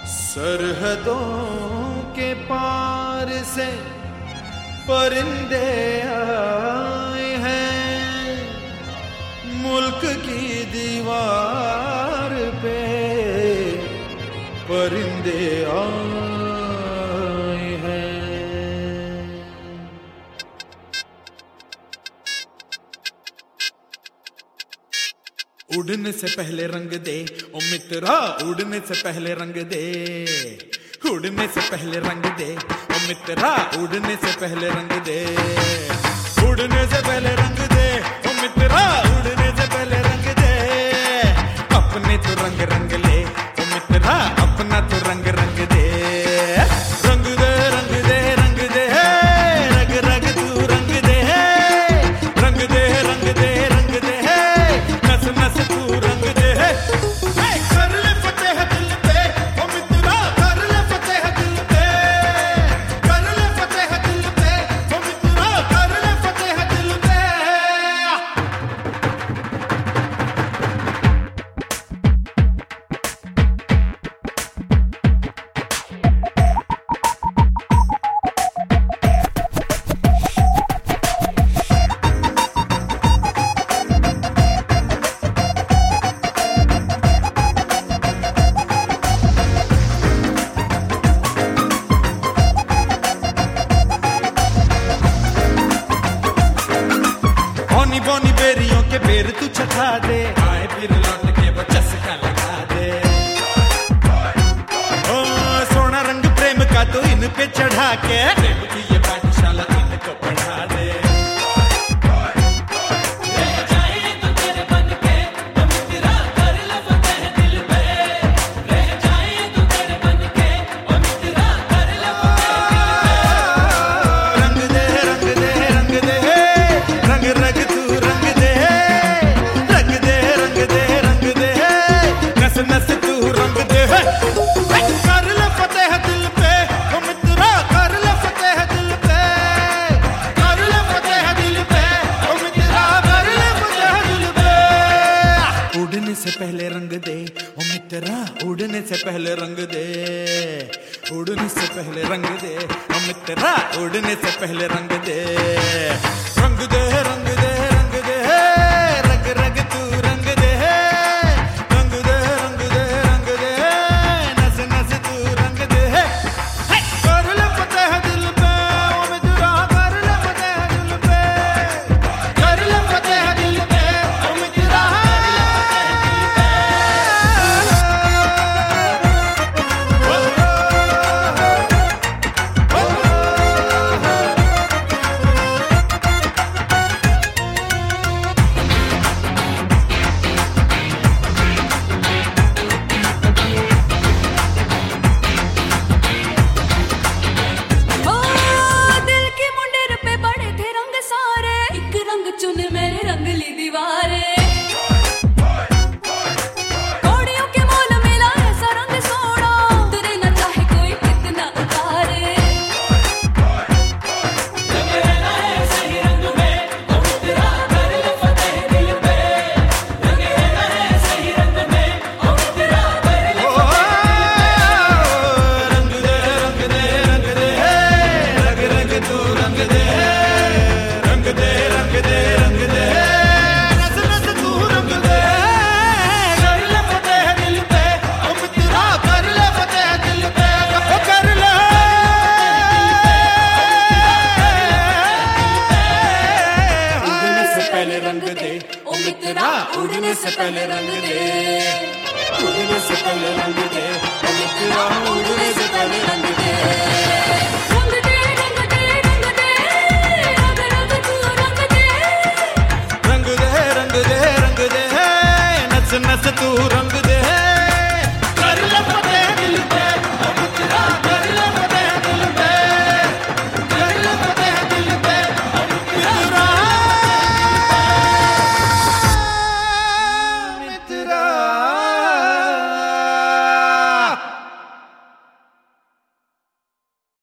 सरहदों के पार से परिंदे आए हैं, मुल्क की दीवार पे परिंदे आए हैं। उड़ने से पहले रंग दे ओ मित्रा, उड़ने से पहले रंग दे, उड़ने से पहले रंग दे ओ मित्रा, उड़ने से पहले रंग दे, उड़ने से पहले रंग दे ओ मित्रा, उड़ने से पहले रंग दे, अपने तो रंग रंग ले ओ मित्रा, अपना तो रंग रंग दे, रंग दे रंग दे रंग दे, रग रग तू रंग दे, रंग दे रंग दे रंग दे, नस नस तू रंग दे, कर ले फतेह दिल पे ओ मित्रा, कर ले फतेह दिल पे, कर ले फतेह दिल पे ओ मित्रा, कर ले फतेह दिल पे। बोनी बोनी बेरियों के बेर तू चखा दे, आए फिर लौट के वो चस्का लगा दे, ओ सोना रंग प्रेम का तो इन पे चढ़ा के, प्रेम की ये पाठशाला इनको पढ़ा दे, नस तू रंग दे, कर ले फतेह दिल पे ओ मित्रा, कर ले फतेह दिल पे, कर ले फतेह दिल पे ओ मित्रा, कर ले फतेह दिल पे। उड़ने से पहले रंग दे ओ मित्रा, उड़ने से पहले रंग दे, उड़ने से पहले रंग दे ओ मित्रा, उड़ने से पहले रंग दे, रंग दे रंग दे रंग दे, रग रग तू रंग दे, उड़ने से पहले रंग दे, उड़ने से पहले रंग दे ओ मित्रा, उड़ने से पहले रंग दे, रंग दे रंग दे रंग दे, रग रग तू रंग दे, रंग दे रंग दे रंग दे, नस नस तू